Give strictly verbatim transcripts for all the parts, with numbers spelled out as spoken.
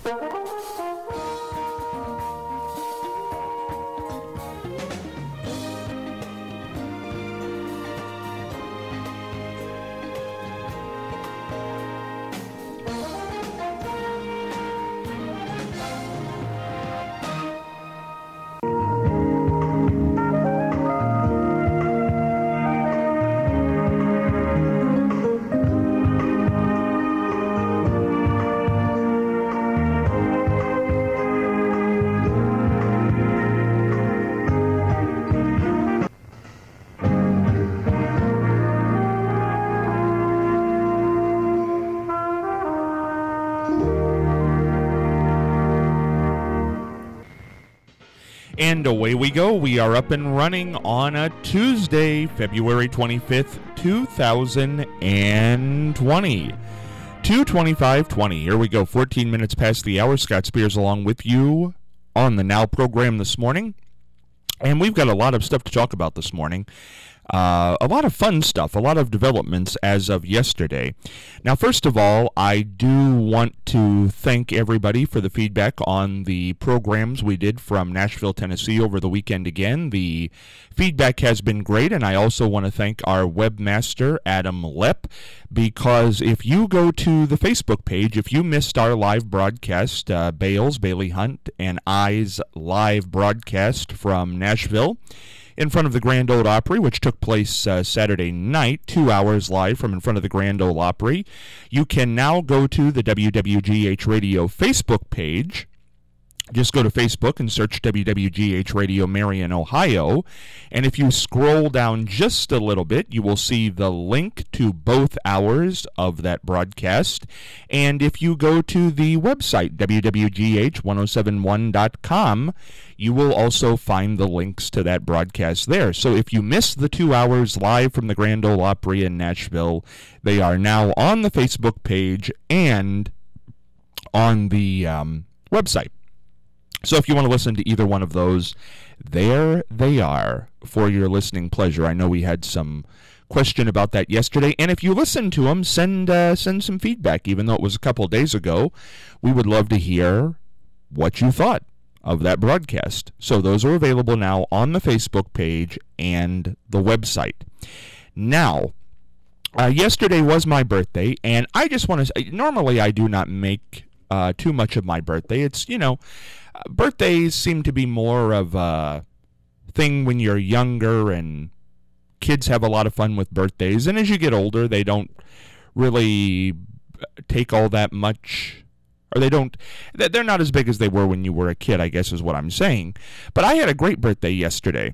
And away we go. We are up and running on a Tuesday, February twenty-fifth, two thousand twenty. two twenty-five twenty. Here we go. fourteen minutes past the hour. Scott Spears along with you on the Now program this morning. And we've got a lot of stuff to talk about this morning. Uh, a lot of fun stuff, a lot of developments as of yesterday. Now, first of all, I do want to thank everybody for the feedback on the programs we did from Nashville, Tennessee over the weekend again. The feedback has been great, and I also want to thank our webmaster, Adam Lepp, because if you go to the Facebook page, if you missed our live broadcast, uh, Bales, Bailey Hunt, and I's live broadcast from Nashville, in front of the Grand Ole Opry, which took place uh, Saturday night, two hours live from in front of the Grand Ole Opry. You can now go to the W W G H Radio Facebook page. Just go to Facebook and search W W G H Radio Marion, Ohio. And if you scroll down just a little bit, you will see the link to both hours of that broadcast. And if you go to the website, W W G H ten seventy-one dot com, you will also find the links to that broadcast there. So if you missed the two hours live from the Grand Ole Opry in Nashville, they are now on the Facebook page and on the um, website. So if you want to listen to either one of those, there they are for your listening pleasure. I know we had some question about that yesterday, and if you listen to them, send uh, send some feedback. Even though it was a couple of days ago, we would love to hear what you thought of that broadcast. So those are available now on the Facebook page and the website. Now, uh, yesterday was my birthday, and I just want to say, normally I do not make uh, too much of my birthday. It's, you know, uh, birthdays seem to be more of a thing when you're younger, and kids have a lot of fun with birthdays. And as you get older, they don't really take all that much, or they don't, they're not as big as they were when you were a kid, I guess is what I'm saying. But I had a great birthday yesterday.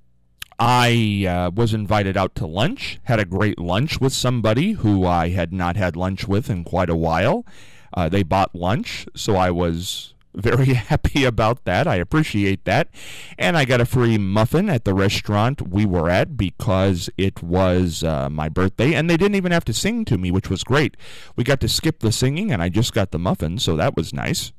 I uh, was invited out to lunch, had a great lunch with somebody who I had not had lunch with in quite a while. Uh, they bought lunch, so I was very happy about that. I appreciate that. And I got a free muffin at the restaurant we were at because it was uh, my birthday, and they didn't even have to sing to me, which was great. We got to skip the singing, and I just got the muffin, so that was nice.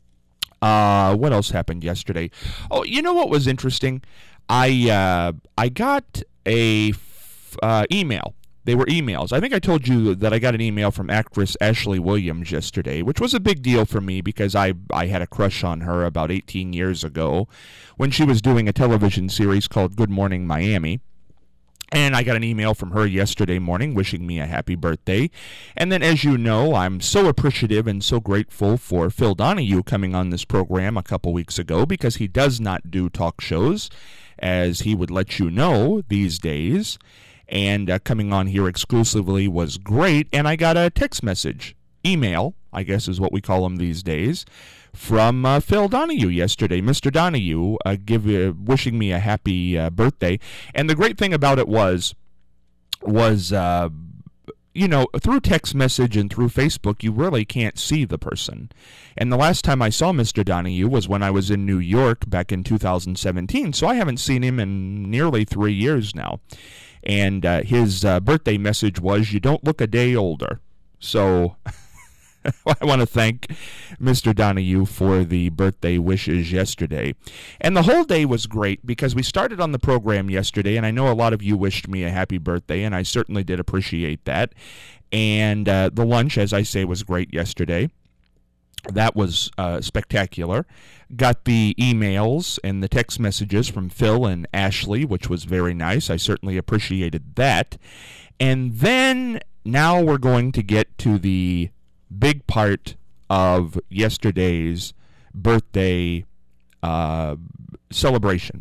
Uh, what else happened yesterday? Oh, you know what was interesting? I uh, I got a f- uh, email. They were emails. I think I told you that I got an email from actress Ashley Williams yesterday, which was a big deal for me because I, I had a crush on her about eighteen years ago when she was doing a television series called Good Morning Miami. And I got an email from her yesterday morning wishing me a happy birthday. And then, as you know, I'm so appreciative and so grateful for Phil Donahue coming on this program a couple weeks ago because he does not do talk shows, as he would let you know these days. And uh, coming on here exclusively was great. And I got a text message, email, I guess is what we call them these days, from uh, Phil Donahue yesterday. Mister Donahue uh, give, uh, wishing me a happy uh, birthday. And the great thing about it was, was uh, you know, through text message and through Facebook, you really can't see the person. And the last time I saw Mister Donahue was when I was in New York back in two thousand seventeen. So I haven't seen him in nearly three years now. And uh, his uh, birthday message was, "You don't look a day older." So I want to thank Mister Donahue for the birthday wishes yesterday. And the whole day was great because we started on the program yesterday, and I know a lot of you wished me a happy birthday, and I certainly did appreciate that. And uh, the lunch, as I say, was great yesterday. That was uh, spectacular. Got the emails and the text messages from Phil and Ashley, which was very nice. I certainly appreciated that. And then now we're going to get to the big part of yesterday's birthday uh, celebration.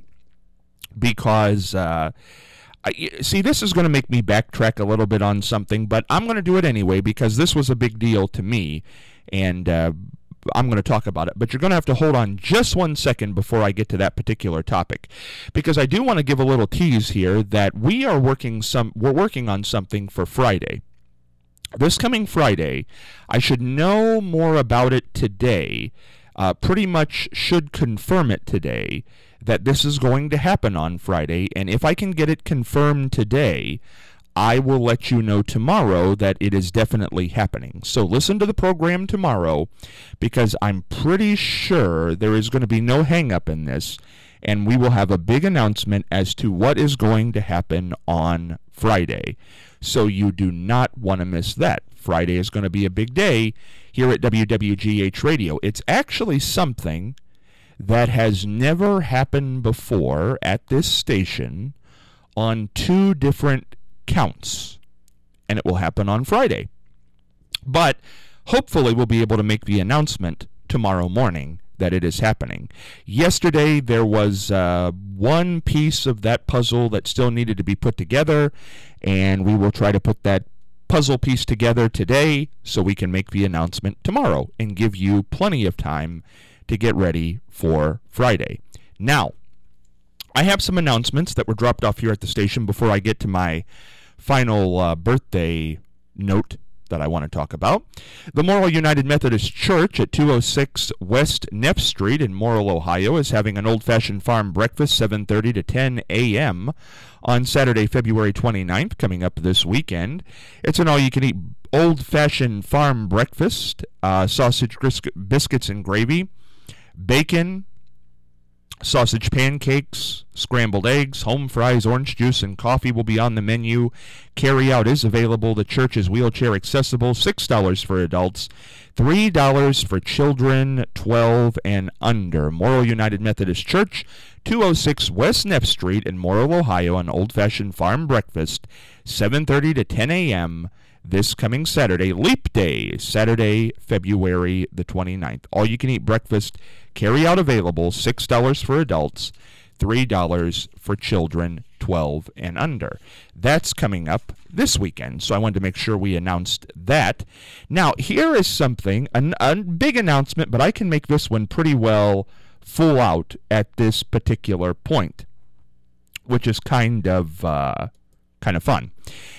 Because, uh, I, see, this is going to make me backtrack a little bit on something, but I'm going to do it anyway because this was a big deal to me. And uh, I'm going to talk about it. But you're going to have to hold on just one second before I get to that particular topic, because I do want to give a little tease here that we are working some. We're working on something for Friday. This coming Friday, I should know more about it today. Uh, pretty much should confirm it today that this is going to happen on Friday. And if I can get it confirmed today, I will let you know tomorrow that it is definitely happening. So listen to the program tomorrow, because I'm pretty sure there is going to be no hang-up in this, and we will have a big announcement as to what is going to happen on Friday. So you do not want to miss that. Friday is going to be a big day here at W W G H Radio. It's actually something that has never happened before at this station on two different counts, and it will happen on Friday. But hopefully we'll be able to make the announcement tomorrow morning that it is happening. Yesterday there was uh, one piece of that puzzle that still needed to be put together, and we will try to put that puzzle piece together today so we can make the announcement tomorrow and give you plenty of time to get ready for Friday. Now, I have some announcements that were dropped off here at the station before I get to my final uh, birthday note that I want to talk about. The Morrill United Methodist Church at two oh six West Neff Street in Morrill, Ohio is having an old-fashioned farm breakfast, seven thirty to ten a.m. on Saturday, February twenty-ninth, coming up this weekend. It's an all-you-can-eat old-fashioned farm breakfast, uh, sausage, biscuits, and gravy, bacon, sausage pancakes, scrambled eggs, home fries, orange juice, and coffee will be on the menu. Carry-out is available. The church is wheelchair accessible. six dollars for adults, three dollars for children twelve and under. Morrill United Methodist Church, two oh six West Neff Street in Morrill, Ohio, an old-fashioned farm breakfast, seven thirty to ten a.m., this coming Saturday, Leap Day, Saturday, February the twenty-ninth. All-you-can-eat breakfast, carry-out available, six dollars for adults, three dollars for children twelve and under. That's coming up this weekend, so I wanted to make sure we announced that. Now, here is something, a, a big announcement, but I can make this one pretty well full out at this particular point, which is kind of, uh, kind of fun.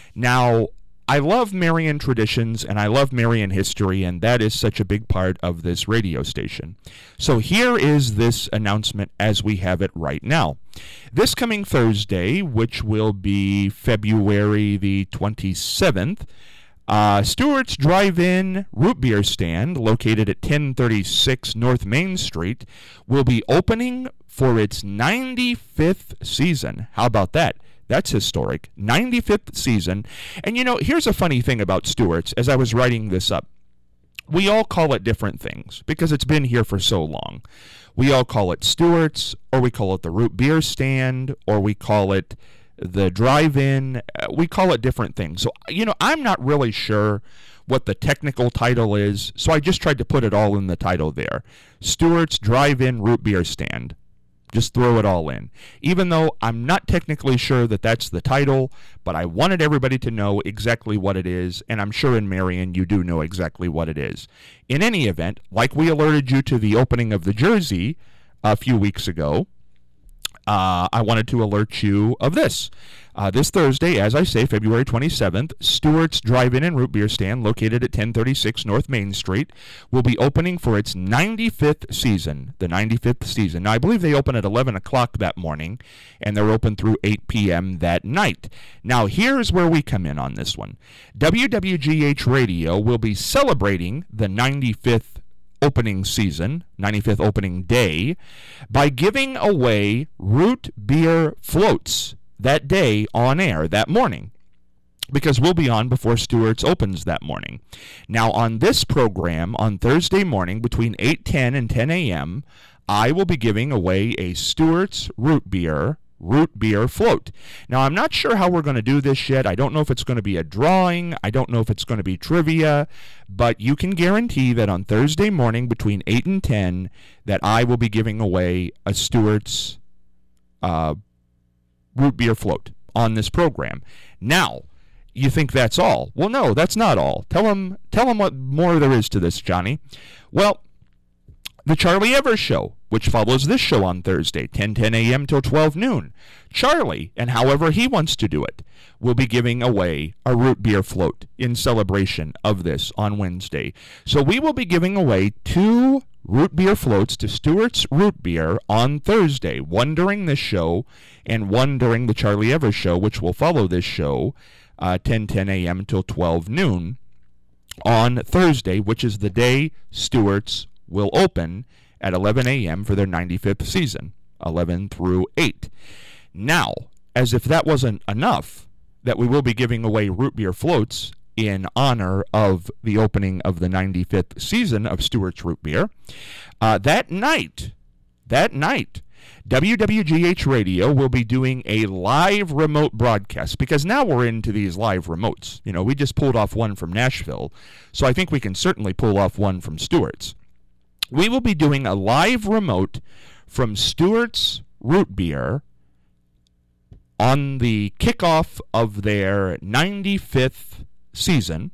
Now, I love Marian traditions, and I love Marian history, and that is such a big part of this radio station. So here is this announcement as we have it right now. This coming Thursday, which will be February the twenty-seventh, uh, Stewart's Drive-In Root Beer Stand, located at ten thirty-six North Main Street, will be opening for its ninety-fifth season. How about that? That's historic. ninety-fifth season. And you know, here's a funny thing about Stewart's as I was writing this up. We all call it different things because it's been here for so long. We all call it Stewart's, or we call it the Root Beer Stand, or we call it the Drive-In. We call it different things. So, you know, I'm not really sure what the technical title is, so I just tried to put it all in the title there. Stewart's Drive-In Root Beer Stand. Just throw it all in. Even though I'm not technically sure that that's the title, but I wanted everybody to know exactly what it is, and I'm sure in Marion you do know exactly what it is. In any event, like we alerted you to the opening of the Jersey a few weeks ago, uh, I wanted to alert you of this. Uh, this Thursday, as I say, February twenty-seventh, Stewart's Drive-In and Root Beer Stand, located at ten thirty-six North Main Street, will be opening for its ninety-fifth season. The ninety-fifth season. Now, I believe they open at eleven o'clock that morning, and they're open through eight p.m. that night. Now, here's where we come in on this one. W W G H Radio will be celebrating the ninety-fifth opening season, ninety-fifth opening day, by giving away root beer floats that day on air, that morning. because we'll be on before Stewart's opens that morning. Now, on this program, on Thursday morning, between eight ten and ten a.m., I will be giving away a Stewart's Root Beer root beer float. Now, I'm not sure how we're going to do this yet. I don't know if it's going to be a drawing. I don't know if it's going to be trivia. But you can guarantee that on Thursday morning between eight and ten that I will be giving away a Stewart's uh, root beer float on this program. Now, you think that's all. Well, no, that's not all. Tell them, tell them what more there is to this, Johnny. Well, the Charlie Evers Show, which follows this show on Thursday, ten ten a.m. till twelve noon. Charlie, and however he wants to do it, will be giving away a root beer float in celebration of this on Wednesday. So we will be giving away two root beer floats to Stewart's Root Beer on Thursday, one during this show and one during the Charlie Evers Show, which will follow this show, uh, ten ten a.m. till twelve noon on Thursday, which is the day Stewart's will open at eleven a.m. for their ninety-fifth season, eleven through eight. Now, as if that wasn't enough, that we will be giving away root beer floats in honor of the opening of the ninety-fifth season of Stewart's Root Beer, uh, that night, that night, W W G H Radio will be doing a live remote broadcast, because now we're into these live remotes. You know, we just pulled off one from Nashville, so I think we can certainly pull off one from Stewart's. We will be doing a live remote from Stewart's Root Beer on the kickoff of their ninety-fifth season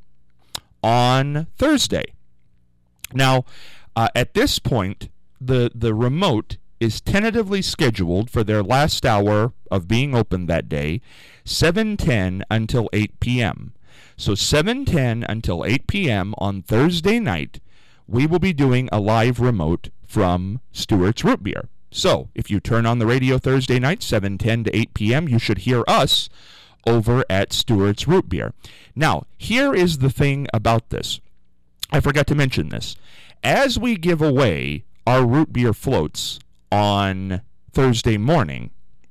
on Thursday. Now, uh, at this point, the, the remote is tentatively scheduled for their last hour of being open that day, seven ten until eight p.m. So seven ten until eight p.m. on Thursday night, we will be doing a live remote from Stewart's Root Beer. So, if you turn on the radio Thursday night, seven ten to eight p.m., you should hear us over at Stewart's Root Beer. Now, here is the thing about this. I forgot to mention this. As we give away our root beer floats on Thursday morning,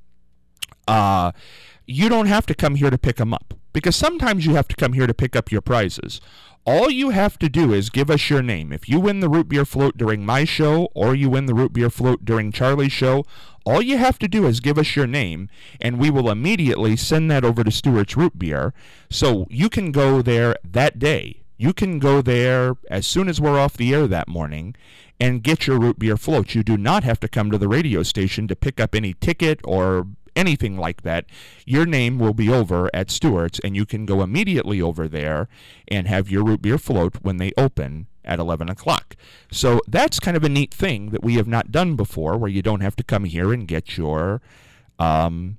uh, you don't have to come here to pick them up, because sometimes you have to come here to pick up your prizes. All you have to do is give us your name. If you win the root beer float during my show, or you win the root beer float during Charlie's show, all you have to do is give us your name, and we will immediately send that over to Stewart's Root Beer, so you can go there that day. You can go there as soon as we're off the air that morning and get your root beer float. You do not have to come to the radio station to pick up any ticket or anything like that. Your name will be over at Stewart's, and you can go immediately over there and have your root beer float when they open at eleven o'clock. So that's kind of a neat thing that we have not done before, where you don't have to come here and get your um,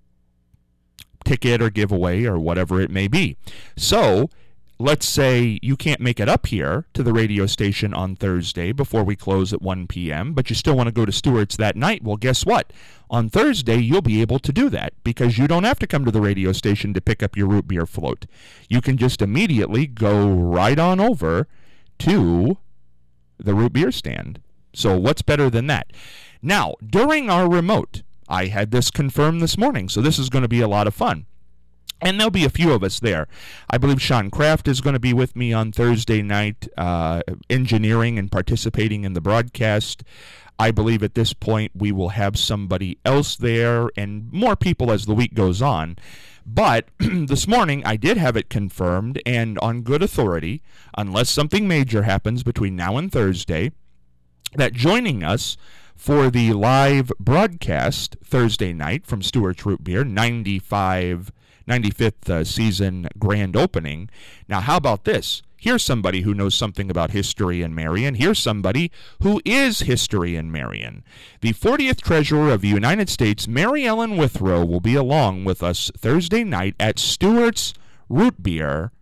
ticket or giveaway or whatever it may be. So let's say you can't make it up here to the radio station on Thursday before we close at one p.m., but you still want to go to Stewart's that night. Well, guess what? On Thursday, you'll be able to do that, because you don't have to come to the radio station to pick up your root beer float. You can just immediately go right on over to the root beer stand. So what's better than that? Now, during our remote, I had this confirmed this morning, so this is going to be a lot of fun. And there'll be a few of us there. I believe Sean Kraft is going to be with me on Thursday night, uh, engineering and participating in the broadcast. I believe at this point we will have somebody else there, and more people as the week goes on. But this morning I did have it confirmed, and on good authority, unless something major happens between now and Thursday, that joining us for the live broadcast Thursday night from Stewart's Root Beer, ninety-five ninety-fifth uh, season grand opening. Now, how about this? Here's somebody who knows something about history in Marion. Here's somebody who is history in Marion. The fortieth Treasurer of the United States, Mary Ellen Withrow, will be along with us Thursday night at Stewart's Root Beer,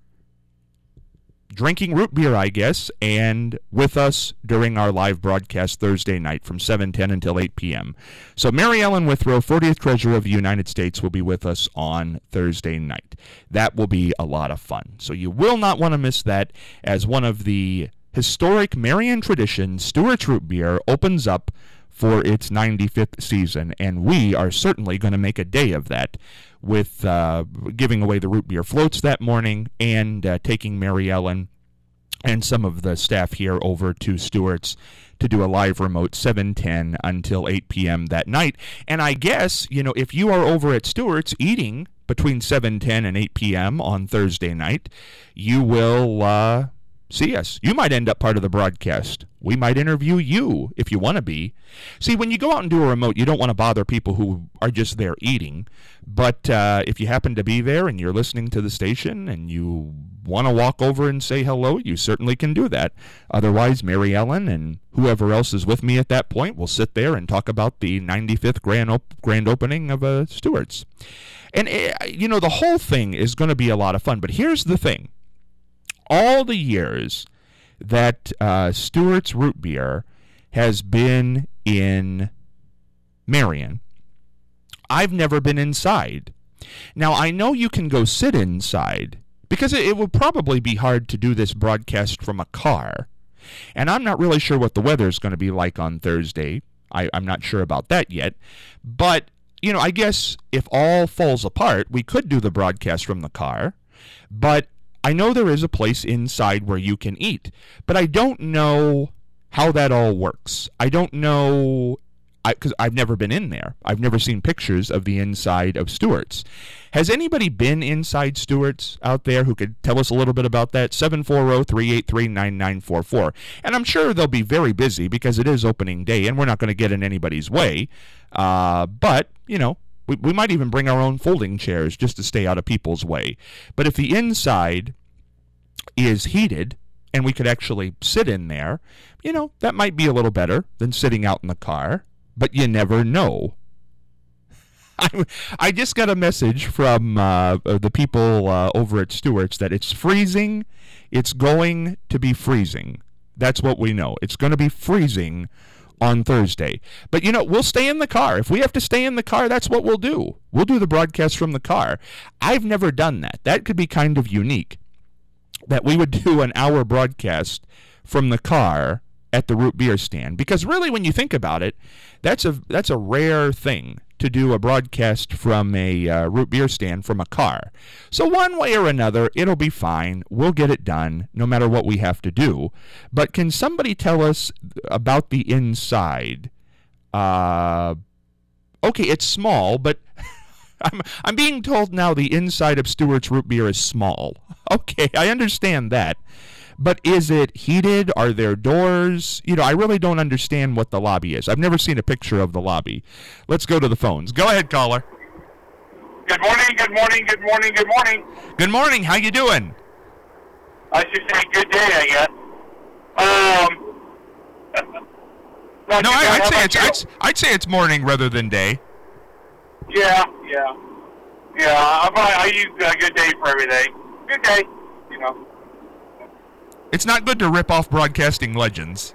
drinking root beer, I guess, and with us during our live broadcast Thursday night from seven ten until eight p.m. So Mary Ellen Withrow, fortieth Treasurer of the United States, will be with us on Thursday night. That will be a lot of fun. So you will not want to miss that, as one of the historic Marion traditions, Stewart's Root Beer opens up for its ninety-fifth season, and we are certainly going to make a day of that with uh, giving away the root beer floats that morning and uh, taking Mary Ellen and some of the staff here over to Stewart's to do a live remote seven ten until eight p.m. that night. And I guess, you know, if you are over at Stewart's eating between seven ten and eight p.m. on Thursday night, you will uh, see us. You might end up part of the broadcast. We might interview you if you want to be. See, when you go out and do a remote, you don't want to bother people who are just there eating. But uh, if you happen to be there and you're listening to the station and you want to walk over and say hello, you certainly can do that. Otherwise, Mary Ellen and whoever else is with me at that point will sit there and talk about the ninety-fifth grand, op- grand opening of uh, Stewart's. And, uh, you know, the whole thing is going to be a lot of fun. But here's the thing. All the years that uh, Stewart's Root Beer has been in Marion, I've never been inside. Now, I know you can go sit inside, because it, it would probably be hard to do this broadcast from a car. And I'm not really sure what the weather is going to be like on Thursday. I, I'm not sure about that yet. But, you know, I guess if all falls apart, we could do the broadcast from the car. But I know there is a place inside where you can eat, but I don't know how that all works. I don't know, because I've never been in there. I've never seen pictures of the inside of Stewart's. Has anybody been inside Stewart's out there who could tell us a little bit about that? seven four zero, three eight three, nine nine four four. And I'm sure they'll be very busy because it is opening day, and we're not going to get in anybody's way. Uh, but, you know, We, we might even bring our own folding chairs just to stay out of people's way. But if the inside is heated and we could actually sit in there, you know, that might be a little better than sitting out in the car. But you never know. I, I just got a message from uh, the people uh, over at Stewart's that it's freezing. It's going to be freezing. That's what we know. It's going to be freezing on Thursday. But, you know, we'll stay in the car. If we have to stay in the car, that's what we'll do. We'll do the broadcast from the car. I've never done that. That could be kind of unique, that we would do an hour broadcast from the car at the root beer stand. Because really, when you think about it, that's a that's a rare thing to do a broadcast from a uh, root beer stand from a car. So one way or another, it'll be fine. We'll get it done, no matter what we have to do. But can somebody tell us about the inside? Uh, okay, it's small, but I'm I'm being told now the inside of Stewart's Root Beer is small. Okay, I understand that. But is it heated? Are there doors? You know, I really don't understand what the lobby is. I've never seen a picture of the lobby. Let's go to the phones. Go ahead, caller. Good morning, good morning, good morning, good morning. Good morning. How you doing? I should say good day, I guess. Um, no, I, I'd say it's I'd, I'd say it's morning rather than day. Yeah, yeah, yeah. I, I use uh, good day for every day. Good day, you know. It's not good to rip off broadcasting legends.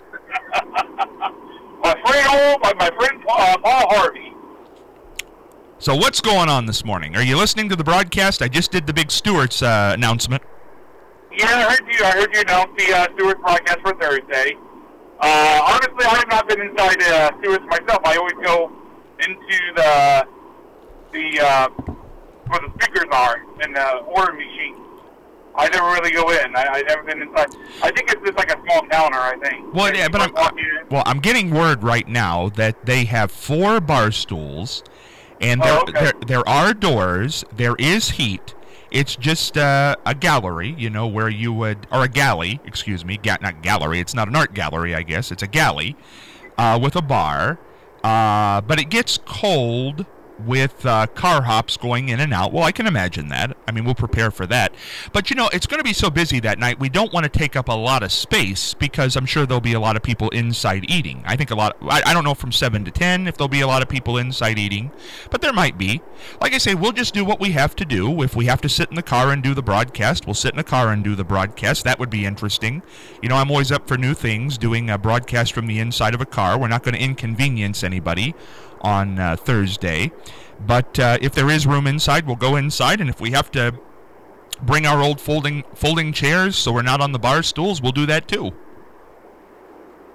my friend, old, my, my friend uh, Paul Harvey. So what's going on this morning? Are you listening to the broadcast? I just did the big Stewart's uh, announcement. Yeah, I heard you. I heard you announce the uh, Stewart's broadcast for Thursday. Uh, honestly, I have not been inside uh, Stewart's myself. I always go into the the uh, where the speakers are and the order machine. I never really go in. I, I've never been inside. I think it's just like a small counter, I think. Well, yeah, but I'm, uh, well, I'm getting word right now that they have four bar stools, and there, oh, okay. there, there are doors. There is heat. It's just uh, a gallery, you know, where you would, or a galley, excuse me, ga- not gallery. It's not an art gallery, I guess. It's a galley uh, with a bar, uh, but it gets cold with uh, car hops going in and out. Well, I can imagine that. I mean, we'll prepare for that. But, you know, it's going to be so busy that night, we don't want to take up a lot of space because I'm sure there'll be a lot of people inside eating. I think a lot, I, I don't know from seven to ten if there'll be a lot of people inside eating, but there might be. Like I say, we'll just do what we have to do. If we have to sit in the car and do the broadcast, we'll sit in the car and do the broadcast. That would be interesting. You know, I'm always up for new things, doing a broadcast from the inside of a car. We're not going to inconvenience anybody on uh, Thursday, but uh, if there is room inside, we'll go inside, and if we have to bring our old folding folding chairs so we're not on the bar stools, we'll do that too.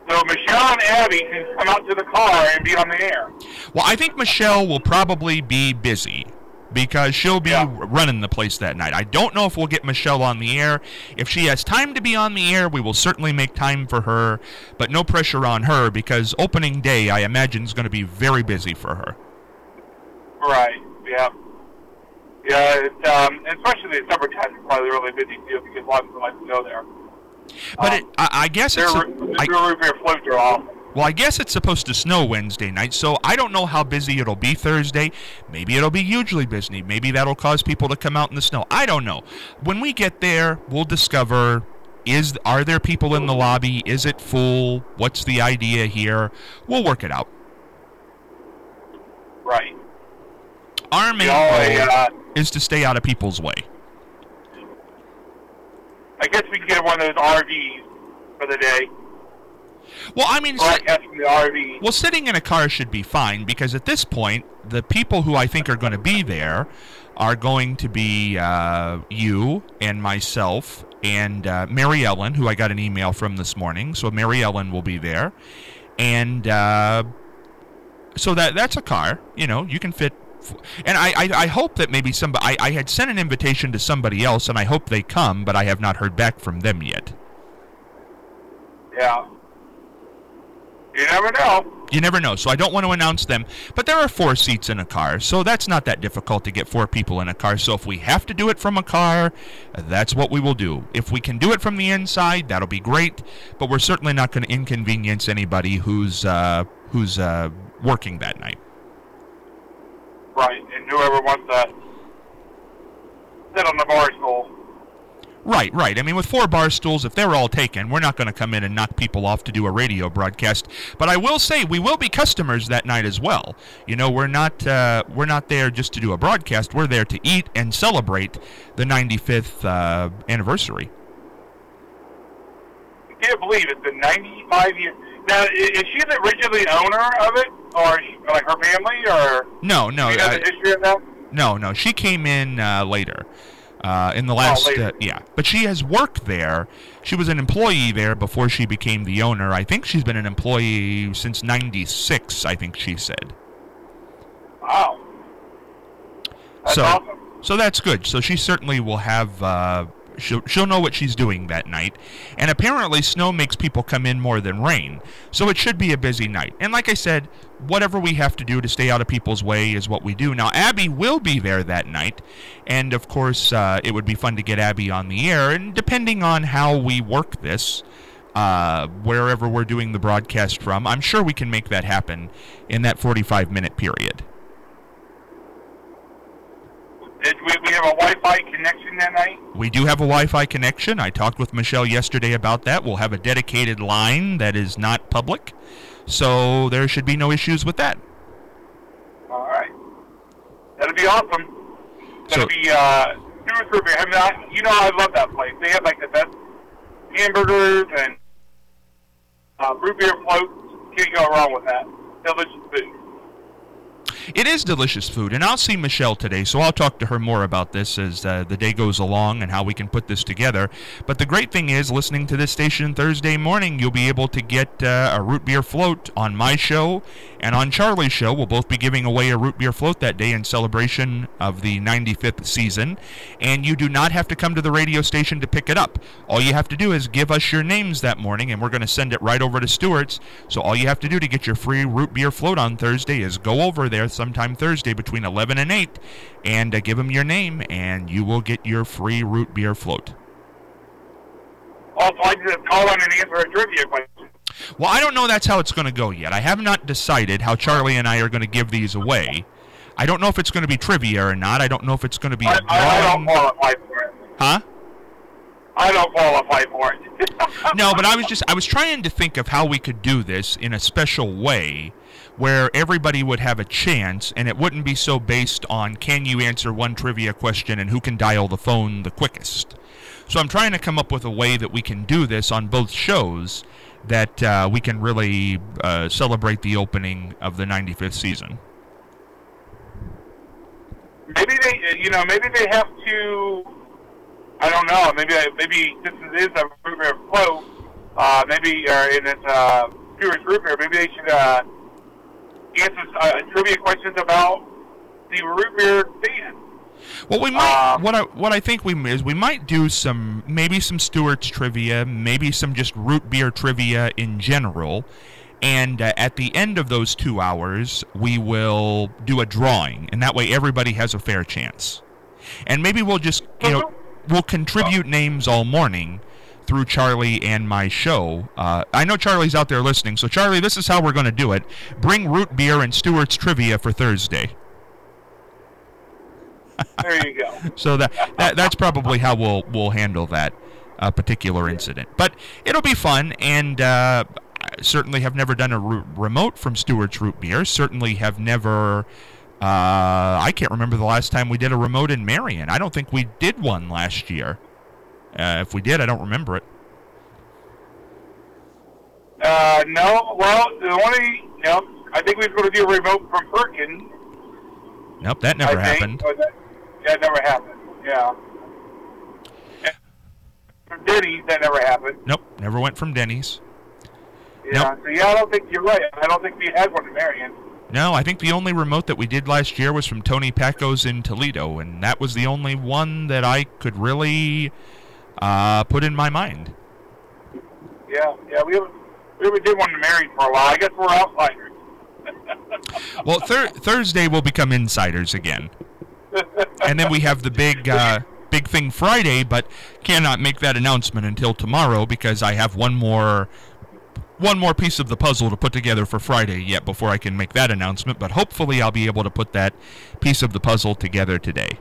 so Michelle and Abby can come out to the car and be on the air. Well, I think Michelle will probably be busy because she'll be Yeah. running the place that night. I don't know if we'll get Michelle on the air. If she has time to be on the air, we will certainly make time for her, but no pressure on her because opening day, I imagine, is going to be very busy for her. Right, yeah. Yeah, it's, um, especially the summertime is probably really busy too because a lot of people like to go there. But um, it, I, I guess it's... Their, a- their I- root beer floats are off. Well, I guess it's supposed to snow Wednesday night, so I don't know how busy it'll be Thursday. Maybe it'll be hugely busy. Maybe that'll cause people to come out in the snow. I don't know. When we get there, we'll discover, is are there people in the lobby? Is it full? What's the idea here? We'll work it out. Right. Our main You know, goal uh, is to stay out of people's way. I guess we can get one of those R Vs for the day. Well, I mean... Broadcast from the R V. Well, sitting in a car should be fine because at this point, the people who I think are going to be there are going to be uh, you and myself and uh, Mary Ellen, who I got an email from this morning. So Mary Ellen will be there. And uh, so that that's a car. You know, you can fit... And I, I, I hope that maybe somebody... I, I had sent an invitation to somebody else, and I hope they come, but I have not heard back from them yet. Yeah. You never know. You never know, so I don't want to announce them. But there are four seats in a car, so that's not that difficult to get four people in a car. So if we have to do it from a car, that's what we will do. If we can do it from the inside, that'll be great. But we're certainly not going to inconvenience anybody who's uh, who's uh, working that night. Right, and whoever wants to sit on the bar stool. Right, right. I mean, with four bar stools, if they're all taken, we're not going to come in and knock people off to do a radio broadcast. But I will say, we will be customers that night as well. You know, we're not uh, we're not there just to do a broadcast. We're there to eat and celebrate the ninety-fifth uh, anniversary. I can't believe it's been ninety-five years. Now, i- is she the originally owner of it, or is she, like her family, or No, no, do you know I- the history of that? no, no. She came in uh, later. Uh, in the last, later. uh, yeah. But she has worked there. She was an employee there before she became the owner. I think she's been an employee since ninety-six, I think she said. Wow. That's so, awesome. so that's good. So she certainly will have, uh, she'll, she'll know what she's doing that night. And apparently snow makes people come in more than rain. So it should be a busy night. And like I said, whatever we have to do to stay out of people's way is what we do. Now, Abby will be there that night. And, of course, uh, it would be fun to get Abby on the air. And depending on how we work this, uh, wherever we're doing the broadcast from, I'm sure we can make that happen in that forty-five minute period. Did we, we have a Wi-Fi connection that night? We do have a Wi-Fi connection. I talked with Michelle yesterday about that. We'll have a dedicated line that is not public. So there should be no issues with that. All right. That'll be awesome. So- That'll be uh, Stewart's Root Beer. I mean, I, you know, I love that place. They have like the best hamburgers and uh, root beer floats. Can't go wrong with that. Delicious food. It is delicious food, and I'll see Michelle today, so I'll talk to her more about this as uh, the day goes along and how we can put this together. But the great thing is, listening to this station Thursday morning, you'll be able to get uh, a root beer float on my show and on Charlie's show. We'll both be giving away a root beer float that day in celebration of the ninety-fifth season, and you do not have to come to the radio station to pick it up. All you have to do is give us your names that morning, and we're going to send it right over to Stewart's. So all you have to do to get your free root beer float on Thursday is go over there sometime Thursday between eleven and eight and uh, give them your name, and you will get your free root beer float. Also, I just call in and answer a trivia question. Well, I don't know that's how it's going to go yet. I have not decided how Charlie and I are going to give these away. I don't know if it's going to be trivia or not. I don't know if it's going to be I, a I, I don't drawing. qualify for it. Huh? I don't qualify for it. No, but I was just I was trying to think of how we could do this in a special way where everybody would have a chance and it wouldn't be so based on can you answer one trivia question and who can dial the phone the quickest. So I'm trying to come up with a way that we can do this on both shows that uh, we can really uh, celebrate the opening of the ninety-fifth season. Maybe they, you know, maybe they have to. I don't know. Maybe, maybe since it is a root beer float, uh, maybe or in it's uh, Stewart's Root Beer. Maybe they should uh, answer uh, trivia questions about the root beer stand. Well, we might. Um, what I what I think we is we might do some maybe some Stewart's trivia, maybe some just root beer trivia in general, and uh, at the end of those two hours, we will do a drawing, and that way everybody has a fair chance. And maybe we'll just you know we'll contribute names all morning through Charlie and my show. Uh, I know Charlie's out there listening, so Charlie, this is how we're going to do it. Bring root beer and Stewart's trivia for Thursday. There you go. So that, that that's probably how we'll we'll handle that uh, particular incident. But it'll be fun, and uh, I certainly have never done a re- remote from Stewart's Root Beer. Certainly have never. Uh, I can't remember the last time we did a remote in Marion. I don't think we did one last year. Uh, if we did, I don't remember it. Uh, no. Well, the only no. I think we were going to do a remote from Perkins. Nope, that never I happened. Think. That, that never happened. Yeah. And from Denny's, that never happened. Nope, never went from Denny's. Yeah. Nope. So yeah, I don't think you're right. I don't think we had one in Marion. No, I think the only remote that we did last year was from Tony Pacco's in Toledo, and that was the only one that I could really uh, put in my mind. Yeah, yeah, we haven't, we haven't did one in Marion for a while. I guess we're outsiders. Well, thir- Thursday we'll become insiders again, and then we have the big, uh, big thing Friday, but cannot make that announcement until tomorrow because I have one more. One more piece of the puzzle to put together for Friday yet before I can make that announcement, but hopefully I'll be able to put that piece of the puzzle together today.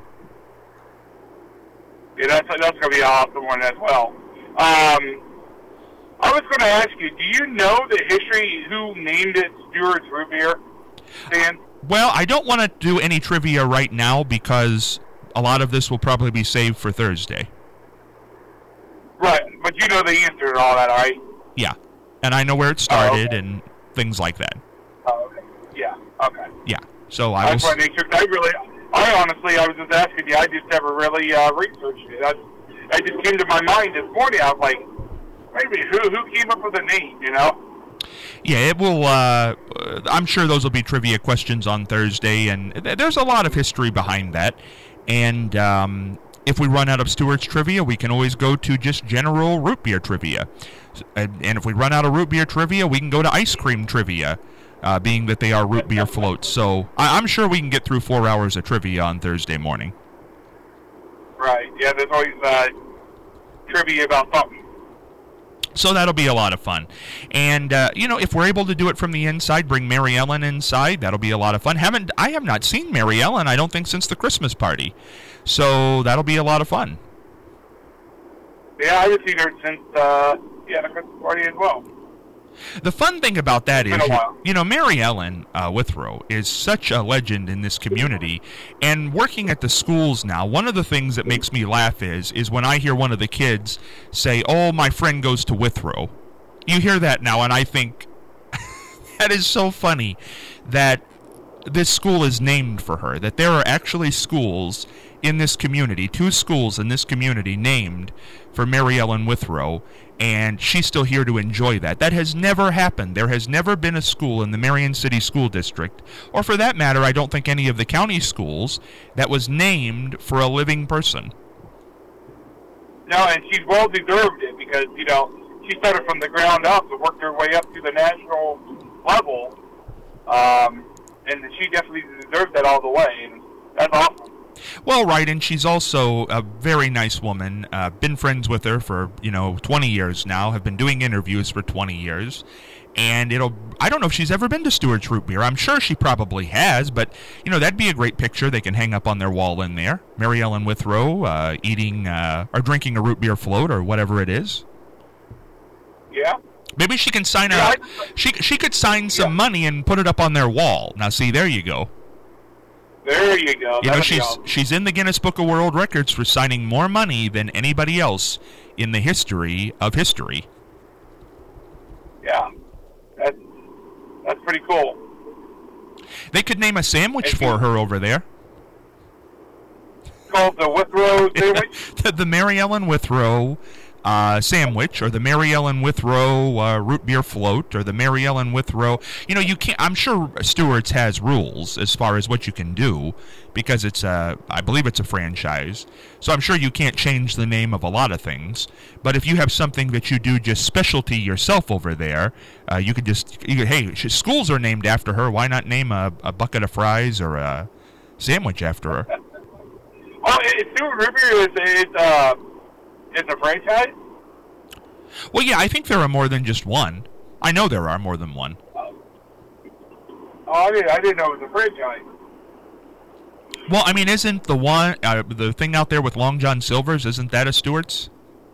Yeah, that's, that's going to be an awesome one as well. Um, I was going to ask you, do you know the history, who named it Stewart's Root Beer, Stan? Well, I don't want to do any trivia right now because a lot of this will probably be saved for Thursday. Right, but you know the answer to all that, all right? Yeah. And I know where it started oh, okay. and things like that. Oh, okay. Yeah, okay. Yeah. So I I was. just want to make sure. I really, I honestly, I was just asking you. I just never really uh, researched it. I, I just came to my mind this morning. I was like, maybe who who came up with the name? You know? Yeah, it will. Uh, I'm sure those will be trivia questions on Thursday, and th- there's a lot of history behind that. And um, if we run out of Stewart's trivia, we can always go to just general root beer trivia. And if we run out of root beer trivia, we can go to ice cream trivia, uh, being that they are root beer floats. So I- I'm sure we can get through four hours of trivia on Thursday morning. Right. Yeah. There's always uh, trivia about something. So that'll be a lot of fun. And, uh, you know, if we're able to do it from the inside, bring Mary Ellen inside, that'll be a lot of fun. Haven't I have not seen Mary Ellen, I don't think, since the Christmas party. So that'll be a lot of fun. Yeah, I haven't seen her since, uh, yeah, the Christmas party as well. The fun thing about that It's is, been a you, while. you know, Mary Ellen uh, Withrow is such a legend in this community. And working at the schools now, one of the things that makes me laugh is, is when I hear one of the kids say, "Oh, my friend goes to Withrow." You hear that now, and I think that is so funny that this school is named for her, that there are actually schools in this community, two schools in this community named for Mary Ellen Withrow, and she's still here to enjoy that. That has never happened. There has never been a school in the Marion City School District, or for that matter, I don't think any of the county schools, that was named for a living person. No, and she's well deserved it because, you know, she started from the ground up and worked her way up to the national level, um, and she definitely deserves that all the way, and that's awesome. Well, right, and she's also a very nice woman. Uh, been friends with her for, you know, twenty years now. Have been doing interviews for twenty years. And it'll, I don't know if she's ever been to Stewart's Root Beer. I'm sure she probably has, but, you know, that'd be a great picture they can hang up on their wall in there. Mary Ellen Withrow uh, eating uh, or drinking a root beer float or whatever it is. Yeah. Maybe she can sign Yeah, up. I- She, she could sign some Yeah. money and put it up on their wall. Now, see, there you go. There you go. You know, That'll be she's awesome. she's in the Guinness Book of World Records for signing more money than anybody else in the history of history. Yeah. That's, that's pretty cool. They could name a sandwich Thank for you. her over there. It's called the Withrow sandwich. the, the Mary Ellen Withrow uh, sandwich, or the Mary Ellen Withrow uh, root beer float, or the Mary Ellen Withrow. You know, you can't. I'm sure Stewart's has rules as far as what you can do, because it's a, I believe it's a franchise. So I'm sure you can't change the name of a lot of things. But if you have something that you do just specialty yourself over there, uh, you could just, you could, hey, schools are named after her. Why not name a, a bucket of fries or a sandwich after her? Oh, it's Stewart Root Beer is it's uh it's a franchise. Well, yeah, I think there are more than just one. I know there are more than one. Oh, I didn't. I didn't know it was a franchise. Well, I mean, isn't the one uh, the thing out there with Long John Silver's? Isn't that a Stewart's?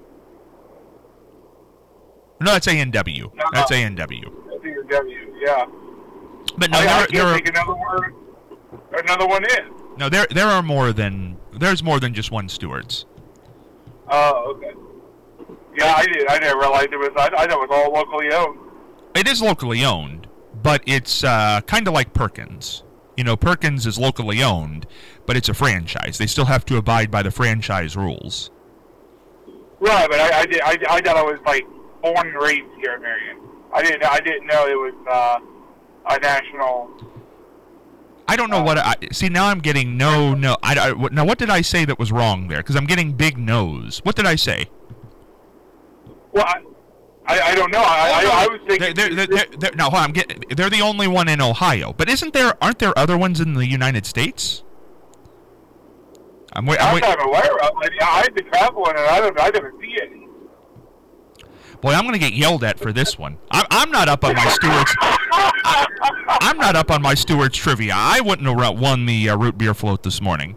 No, that's A and W. No, That's A and W. That's A and W. Yeah. But no, I, there, I there can't are think another word. Another one in. no there there are more than there's more than just one Stewart's. Oh, okay. Yeah, I did. I didn't realize it was. I, I know it was all locally owned. It is locally owned, but it's uh, kind of like Perkins. You know, Perkins is locally owned, but it's a franchise. They still have to abide by the franchise rules. Right, but I, I did. I, I thought I was like born and raised here in Marion. I didn't. I didn't know it was uh, a national. I don't know what I see now. I'm getting no, no. I, I now what did I say that was wrong there? Because I'm getting big no's. What did I say? Well, I, I, I don't know. I, Oh, no. I, I was thinking. They're, they're, they're, they're, no, hold on. I'm getting, they're the only one in Ohio, but isn't there? Aren't there other ones in the United States? I'm wait. I'm I'm wait. not aware of. I, I had been traveling, and I don't. I never see any. Boy, I'm going to get yelled at for this one. I'm, I'm not up on my Stewart's. I, I'm not up on my Stewart's trivia. I wouldn't have won the uh, root beer float this morning.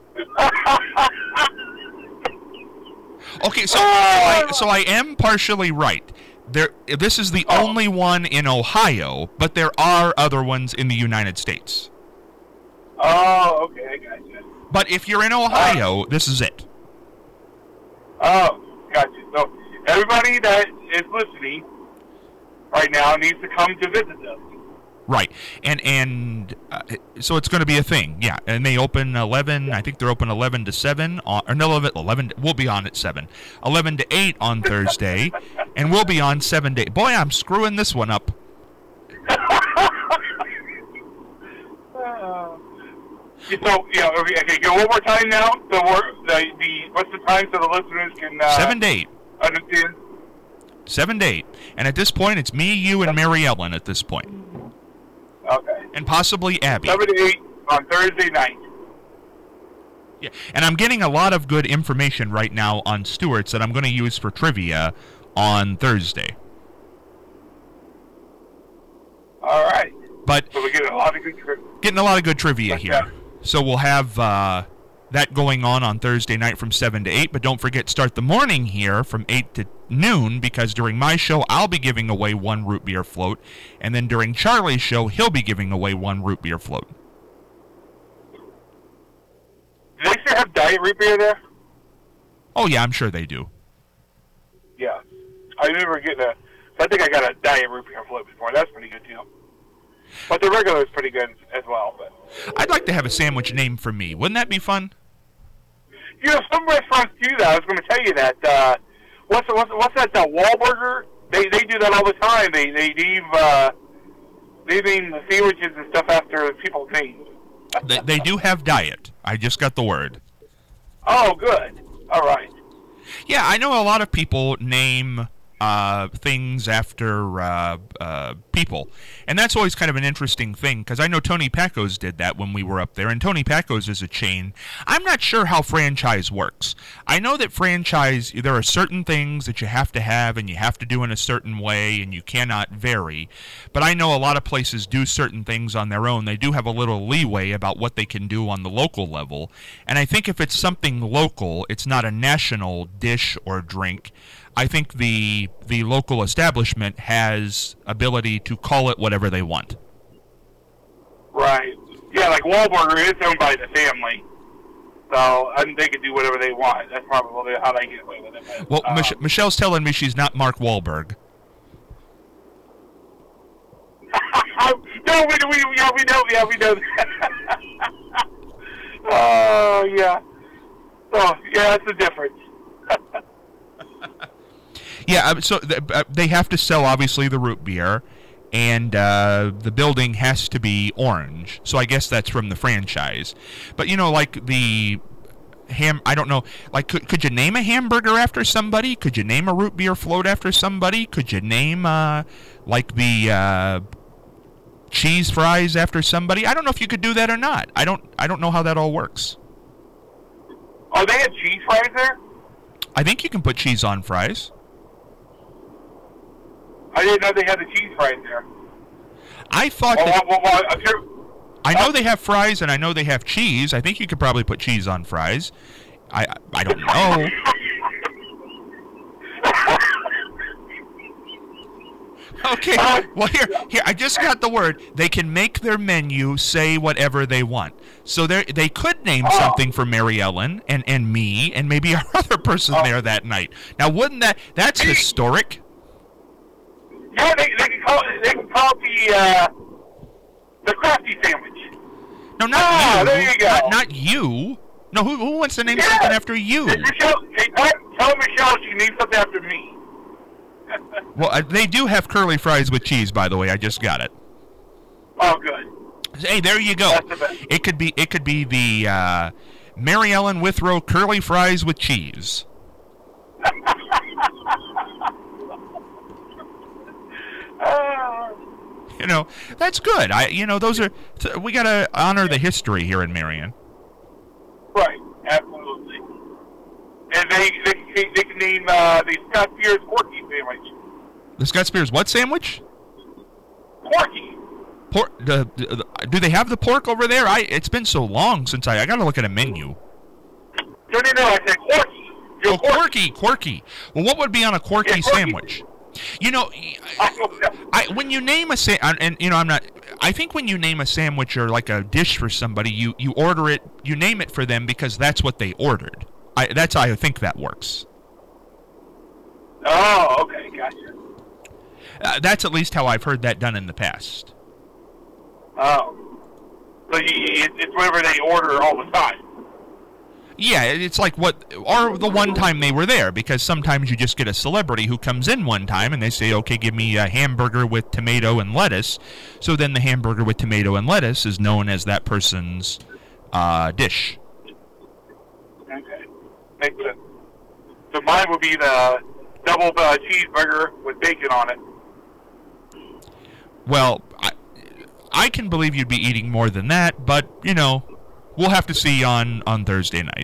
Okay, so so I, so I am partially right. There, this is the Oh. only one in Ohio, but there are other ones in the United States. Oh, okay, I gotcha. But if you're in Ohio, this is it. Oh, gotcha. So everybody that is listening right now needs to come to visit us. Right, and and uh, so it's going to be a thing, yeah. And they open eleven. I think they're open eleven to seven, on, or no, eleven. We'll be on at seven, eleven to eight on Thursday, and we'll be on seven to eight. Boy, I'm screwing this one up. So, yeah, okay, okay, go one more time now. The the the what's the time so the listeners can uh, Seven to eight. understand? Seven to eight, and at this point, it's me, you, and Mary Ellen. At this point. Okay. And possibly Abby. Seven to eight on Thursday night. Yeah, and I'm getting a lot of good information right now on Stewart's that I'm going to use for trivia on Thursday. All right. But So we get a lot of good trivia. getting a lot of good trivia Okay. here. So we'll have uh, that going on on Thursday night from seven to eight. But don't forget, start the morning here from eight to noon, because during my show, I'll be giving away one root beer float. And then during Charlie's show, he'll be giving away one root beer float. Do they still have diet root beer there? Oh, yeah, I'm sure they do. Yeah. I remember getting a. I think I got a diet root beer float before. That's pretty good too. But the regular is pretty good as well. But I'd like to have a sandwich named for me. Wouldn't that be fun? you know, some restaurants do that. I was going to tell you that. Uh, what's what's what's that? The Wahlburger? They they do that all the time. They they leave uh, they name the sandwiches and stuff after people's names. They, they do have diet. I just got the word. Oh, good. All right. Yeah, I know a lot of people name uh, things after uh, uh, people. And that's always kind of an interesting thing, because I know Tony Pacos did that when we were up there, and Tony Pacos is a chain. I'm not sure how franchise works. I know that franchise, there are certain things that you have to have, and you have to do in a certain way, and you cannot vary. But I know a lot of places do certain things on their own. They do have a little leeway about what they can do on the local level. And I think if it's something local, it's not a national dish or drink, I think the the local establishment has ability to call it whatever they want. Right. Yeah, like Wahlburger is owned by the family. So I mean, they can do whatever they want. That's probably how they get away with it. But, Well, um, Mich- Michelle's telling me she's not Mark Wahlberg. no, we, we, yeah, we know, yeah, we know that. Oh, yeah. Oh, yeah, that's the difference. Yeah, uh, so th- uh, they have to sell, obviously, the root beer, and uh, the building has to be orange. So I guess that's from the franchise. But, you know, like the ham, I don't know, like, could, could you name a hamburger after somebody? Could you name a root beer float after somebody? Could you name, uh, like, the uh, cheese fries after somebody? I don't know if you could do that or not. I don't, I don't know how that all works. Oh, they had cheese fries there? I think you can put cheese on fries. I didn't know they had the cheese fries there. I thought well, that... Well, well, well, sure. I know they have fries, and I know they have cheese. I think you could probably put cheese on fries. I I don't know. Okay, well, here, here, I just got the word. They can make their menu say whatever they want. So they they could name oh. something for Mary Ellen and, and me and maybe our other person oh. there that night. Now, wouldn't that... That's hey. historic. Yeah, they, they can call it, they can call it the, uh, the crafty sandwich. No, not oh, you. There you go. Not, not you. No, who, who wants to name yeah. something after you? Michelle, hey, tell, tell Michelle she needs something after me. Well, uh, they do have curly fries with cheese, by the way. I just got it. Oh, good. Hey, there you go. That's the best. It could be it could be the uh, Mary Ellen Withrow curly fries with cheese. uh, you know, that's good. I you know those are we got to honor the history here in Marion. Right, absolutely. And they they, they can name uh, the Scott Spears Porky sandwich. The Scott Spears what sandwich? Porky. Pork. The, the, do they have the pork over there? I. It's been so long since I. I got to look at a menu. No, no, no. I said Quirky. You're oh, quirky, quirky. Well, what would be on a quirky yeah, sandwich? You know, I, when you name a sa- and you know, I'm not. I think when you name a sandwich or like a dish for somebody, you you order it, you name it for them because that's what they ordered. I, that's how I think that works. Oh, okay, gotcha. Uh, that's at least how I've heard that done in the past. Oh, so you, it's whatever they order all the time. Yeah, it's like what, or the one time they were there, because sometimes you just get a celebrity who comes in one time and they say, okay, give me a hamburger with tomato and lettuce. So then the hamburger with tomato and lettuce is known as that person's uh, dish. Okay, makes sense. So mine would be the double uh, cheeseburger with bacon on it. Well, I, I can believe you'd be eating more than that, but, you know, we'll have to see on, on Thursday night.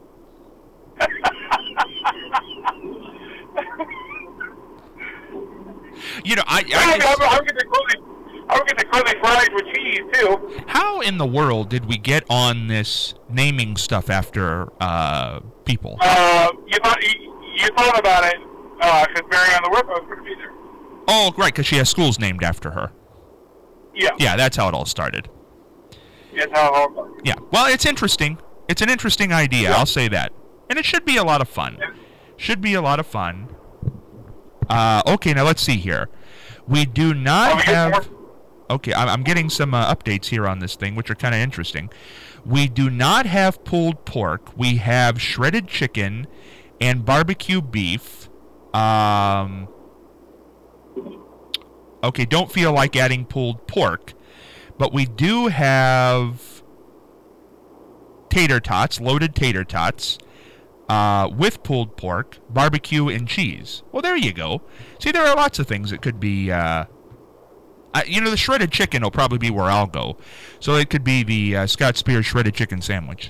you know, I... I yeah, just, I'll, I'll get the curly, I'll get the curly fries with cheese, too. How in the world did we get on this naming stuff after uh, people? Uh, you thought, you, you thought about it, because uh, Mary Ann the Whip was going to be there. Oh, right, because she has schools named after her. Yeah. Yeah, that's how it all started. That's how it all started. Yeah. Well, it's interesting. It's an interesting idea, yeah. I'll say that. And it should be a lot of fun. Yeah. Should be a lot of fun. Uh, okay, now let's see here. We do not oh, we have... Okay, I'm getting some uh, updates here on this thing, which are kind of interesting. We do not have pulled pork. We have shredded chicken and barbecue beef. Um... Okay, don't feel like adding pulled pork, but we do have tater tots, loaded tater tots, uh, with pulled pork, barbecue, and cheese. Well, there you go. See, there are lots of things that could be, uh, uh, you know, the shredded chicken will probably be where I'll go. So it could be the uh, Scott Spears shredded chicken sandwich.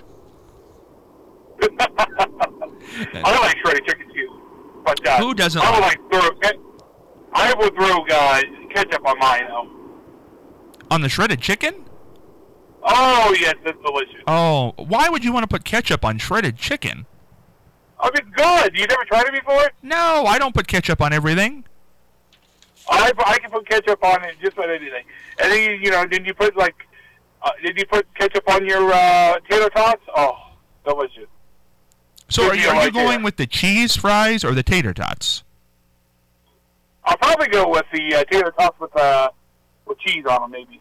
I like shredded chicken too. But, uh, who doesn't I would like, like throw, I would throw uh, ketchup on mine, though. On the shredded chicken? Oh, yes, it's delicious. Oh, why would you want to put ketchup on shredded chicken? Oh, it's good. You never tried it before? No, I don't put ketchup on everything. I, I can put ketchup on it just about anything. And then, you, you know, then you put, like, uh, did you put ketchup on your uh, tater tots? Oh, delicious. So are you, are like you going it. with the cheese fries or the tater tots? I'll probably go with the uh, tater tots with uh, with cheese on them, maybe.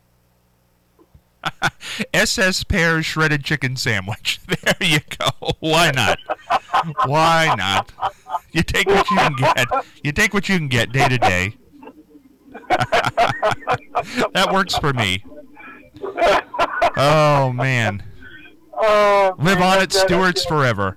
S S Pear's shredded chicken sandwich. There you go. Why not? Why not? You take what you can get. You take what you can get day to day. That works for me. Oh, man. Oh, Live man, on at that- Stewart's forever.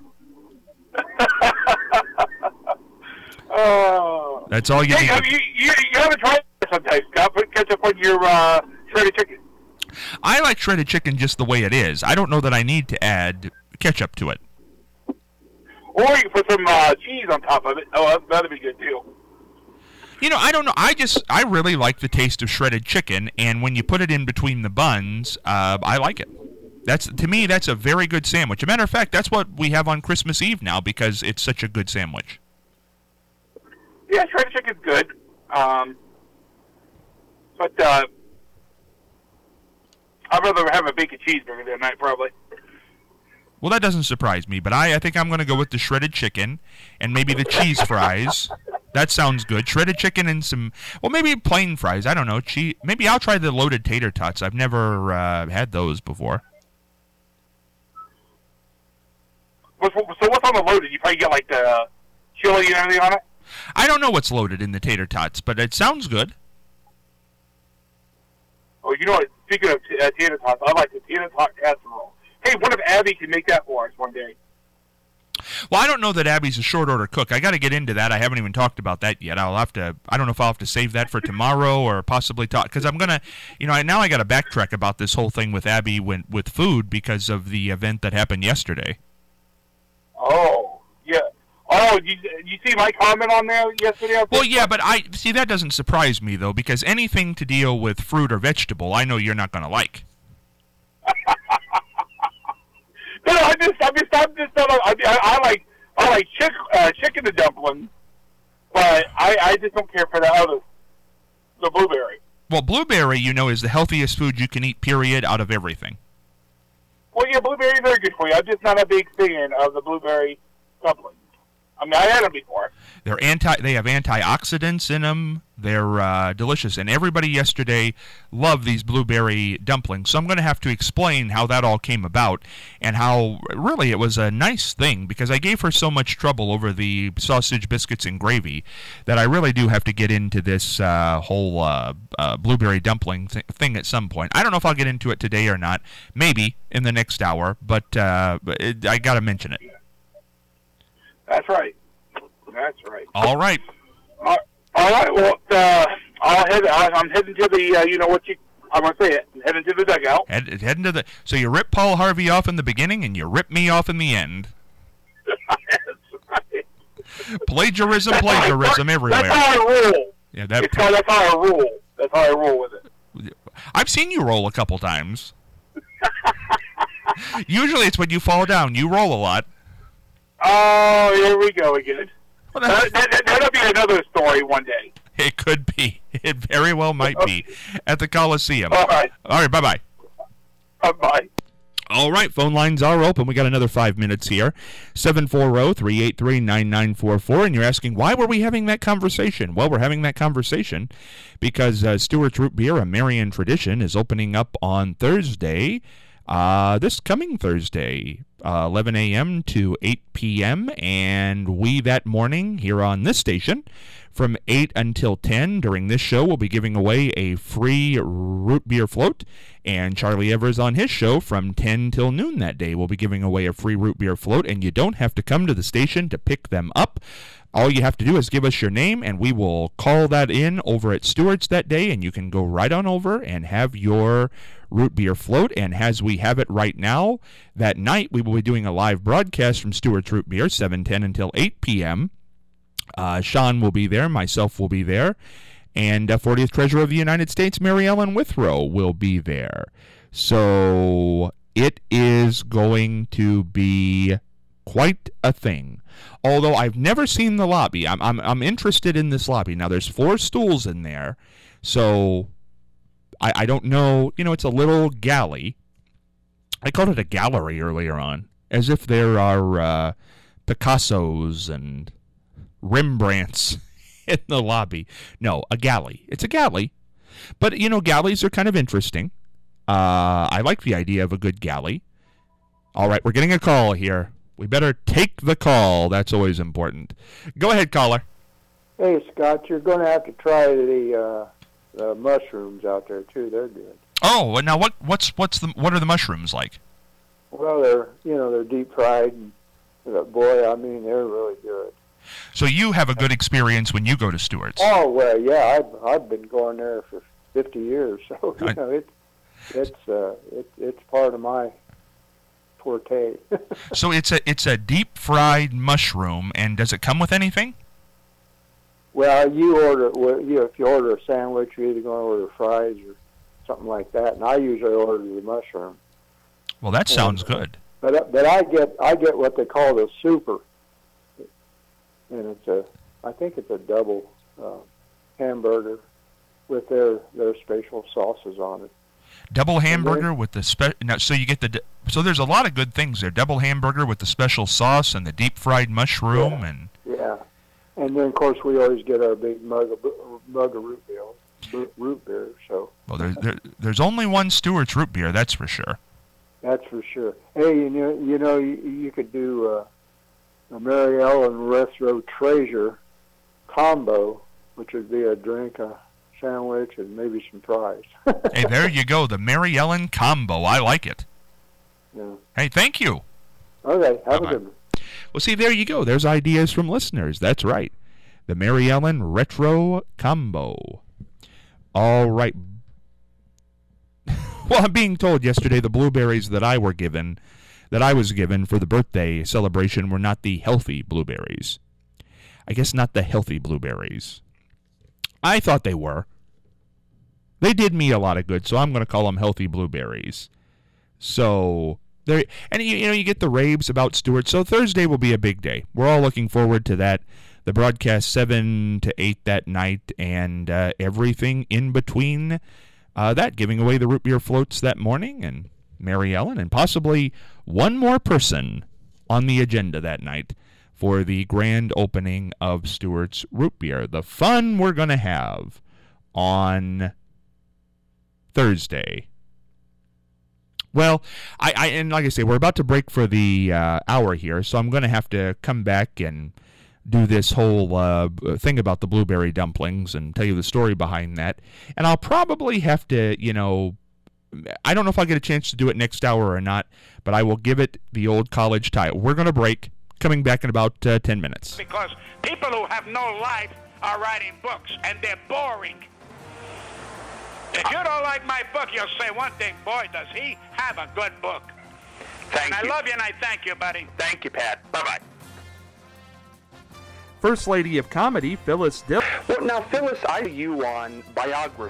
Oh. That's all you Hey, need. have you, you, you haven't tried it sometimes, Scott. Put ketchup on your uh, shredded chicken. I like shredded chicken just the way it is. I don't know that I need to add ketchup to it. Or you can put some uh, cheese on top of it. Oh, that'd be good, too. You know, I don't know. I just, I really like the taste of shredded chicken, and when you put it in between the buns, uh, I like it. That's, to me, that's a very good sandwich. As a matter of fact, that's what we have on Christmas Eve now because it's such a good sandwich. Yeah, shredded chicken's good. Um, but uh, I'd rather have a bacon cheeseburger that night, probably. Well, that doesn't surprise me, but I, I think I'm going to go with the shredded chicken and maybe the cheese fries. That sounds good. Shredded chicken and some, well, maybe plain fries. I don't know. Cheese. Maybe I'll try the loaded tater tots. I've never uh, had those before. What's, so what's on the loaded? You probably get, like, the chili and everything on it? I don't know what's loaded in the tater tots, but it sounds good. Oh, you know what? Speaking of t- uh, tater tots, I like the tater tot casserole. Hey, what if Abby can make that for us one day? Well, I don't know that Abby's a short order cook. I got to get into that. I haven't even talked about that yet. I'll have to. I don't know if I'll have to save that for tomorrow or possibly talk because I'm gonna. You know, now I got to backtrack about this whole thing with Abby when, with food because of the event that happened yesterday. Oh, yeah. Oh, you, you see my comment on there yesterday? Well, yeah, but I see that doesn't surprise me though because anything to deal with fruit or vegetable, I know you're not going to like. No, I just, I just, I'm just, I, I, I like, I like chick, uh, chicken and dumplings, but I, I just don't care for the other, the blueberry. Well, blueberry, you know, is the healthiest food you can eat. Period. Out of everything. Well, yeah, blueberries are good for you. I'm just not a big fan of the blueberry dumplings. I mean, I had them before. They're anti. They have antioxidants in them. They're uh, delicious, and everybody yesterday loved these blueberry dumplings. So I'm going to have to explain how that all came about and how really it was a nice thing because I gave her so much trouble over the sausage biscuits and gravy that I really do have to get into this uh, whole uh, uh, blueberry dumpling th- thing at some point. I don't know if I'll get into it today or not. Maybe in the next hour, but uh, it, I got to mention it. That's right. That's right. All right. Uh, all right. Well, uh, I'll head. I'm heading to the. Uh, you know what you? I'm gonna say it. I'm heading to the dugout. Head, heading to the. So you rip Paul Harvey off in the beginning, and you rip me off in the end. That's right. Plagiarism, plagiarism that's everywhere. That's how I roll. Yeah, that. It's how, that's how I roll. That's how I roll with it. I've seen you roll a couple times. Usually, it's when you fall down. You roll a lot. Oh, here we go again. Well, that, that, that, that'll be another story one day. It could be. It very well might be at the Coliseum. All right. All right. Bye bye. Uh, bye. All right, phone lines are open. We got another five minutes here. seven four zero, three eight three, nine nine four four. And you're asking, why were we having that conversation? Well, we're having that conversation because uh, Stewart's Root Beer, a Marion tradition, is opening up on Thursday, uh, this coming Thursday, uh, eleven a.m. to eight p.m. And we, that morning, here on this station, from eight until ten during this show, we'll be giving away a free root beer float. And Charlie Evers on his show from ten till noon that day will be giving away a free root beer float. And you don't have to come to the station to pick them up. All you have to do is give us your name, and we will call that in over at Stewart's that day, and you can go right on over and have your root beer float. And as we have it right now, that night we will be doing a live broadcast from Stewart's Root Beer, seven ten until eight p.m. Uh, Sean will be there. Myself will be there. And uh, fortieth Treasurer of the United States, Mary Ellen Withrow, will be there. So it is going to be quite a thing. Although I've never seen the lobby. I'm, I'm, I'm interested in this lobby. Now, there's four stools in there. So I, I don't know. You know, it's a little galley. I called it a gallery earlier on, as if there are uh, Picassos and Rembrandts in the lobby. No, a galley. It's a galley. But, you know, galleys are kind of interesting. Uh, I like the idea of a good galley. All right, we're getting a call here. We better take the call. That's always important. Go ahead, caller. Hey, Scott, you're going to have to try the, uh, the mushrooms out there, too. They're good. Oh, well, now what? What's what's the what are the mushrooms like? Well, they're you know they're deep fried, and uh, boy, I mean they're really good. So you have a good experience when you go to Stewart's. Oh well, yeah, I've I've been going there for fifty years, so you I, know it it's uh it, it's part of my forte. So it's a it's a deep fried mushroom, and does it come with anything? Well, you order well, you know, if you order a sandwich, you're either going to order fries or something like that, and I usually order the mushroom. Well, that sounds and, good. But but I get I get what they call the super, and it's a I think it's a double uh, hamburger with their their special sauces on it. Double hamburger with the spe- now, so you get the so there's a lot of good things there. Double hamburger with the special sauce and the deep fried mushroom yeah. and yeah, and then of course we always get our big mug of mug of root beer. root beer, so. Well, there's there, there's only one Stewart's root beer, that's for sure. That's for sure. Hey, you know, you know, you, you could do uh, a Mary Ellen Retro Treasure combo, which would be a drink, a sandwich, and maybe some fries. Hey, there you go, the Mary Ellen combo. I like it. Yeah. Hey, thank you. Okay, have Bye-bye. a good one. Well, see, there you go. There's ideas from listeners. That's right. The Mary Ellen Retro Combo. All right. Well, I'm being told yesterday the blueberries that I were given, that I was given for the birthday celebration were not the healthy blueberries. I guess not the healthy blueberries. I thought they were. They did me a lot of good, so I'm going to call them healthy blueberries. So, there, and you, you know, you get the raves about Stewart. So Thursday will be a big day. We're all looking forward to that. The broadcast seven to eight that night, and uh, everything in between uh, that, giving away the root beer floats that morning, and Mary Ellen, and possibly one more person on the agenda that night for the grand opening of Stewart's Root Beer. The fun we're going to have on Thursday. Well, I, I and like I say, we're about to break for the uh, hour here, so I'm going to have to come back and do this whole uh, thing about the blueberry dumplings and tell you the story behind that. And I'll probably have to, you know, I don't know if I'll get a chance to do it next hour or not, but I will give it the old college title. We're going to break, coming back in about uh, ten minutes. Because people who have no life are writing books, and they're boring. If you don't like my book, you'll say one thing, boy, does he have a good book. Thank and you. I love you, and I thank you, buddy. Thank you, Pat. Bye-bye. First Lady of Comedy, Phyllis Dillon. Well, now, Phyllis, I you on biography.